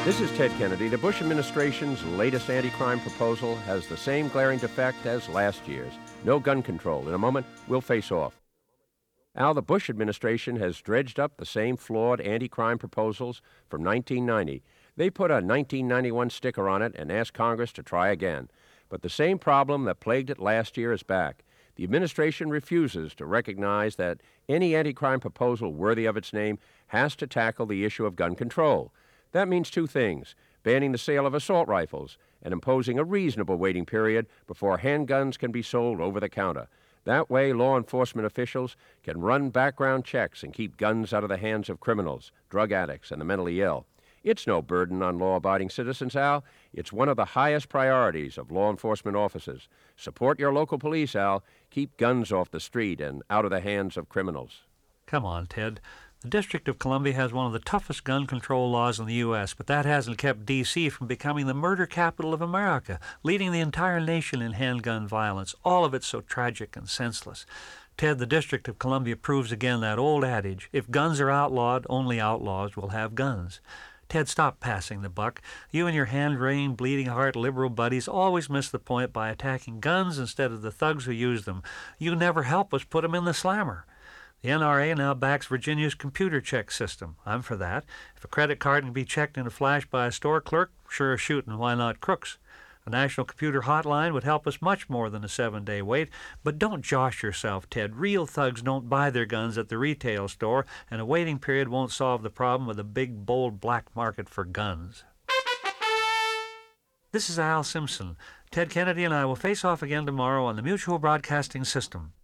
This is Ted Kennedy. The Bush administration's latest anti-crime proposal has the same glaring defect as last year's. No gun control. In a moment, we'll face off. Al, the Bush administration has dredged up the same flawed anti-crime proposals from 1990. They put a 1991 sticker on it and asked Congress to try again. But the same problem that plagued it last year is back. The administration refuses to recognize that any anti-crime proposal worthy of its name has to tackle the issue of gun control. That means two things: banning the sale of assault rifles and imposing a reasonable waiting period before handguns can be sold over the counter. That way, law enforcement officials can run background checks and keep guns out of the hands of criminals, drug addicts, and the mentally ill. It's no burden on law-abiding citizens, Al. It's one of the highest priorities of law enforcement officers. Support your local police, Al. Keep guns off the street and out of the hands of criminals. Come on, Ted. The District of Columbia has one of the toughest gun control laws in the U.S., but that hasn't kept D.C. from becoming the murder capital of America, leading the entire nation in handgun violence, all of it so tragic and senseless. Ted, the District of Columbia proves again that old adage, if guns are outlawed, only outlaws will have guns. Ted, stop passing the buck. You and your hand-wringing, bleeding-heart liberal buddies always miss the point by attacking guns instead of the thugs who use them. You never help us put them in the slammer. The NRA now backs Virginia's computer check system. I'm for that. If a credit card can be checked in a flash by a store clerk, sure as shooting, why not crooks? A national computer hotline would help us much more than a 7-day wait. But don't josh yourself, Ted. Real thugs don't buy their guns at the retail store, and a waiting period won't solve the problem of the big, bold black market for guns. This is Al Simpson. Ted Kennedy and I will face off again tomorrow on the Mutual Broadcasting System.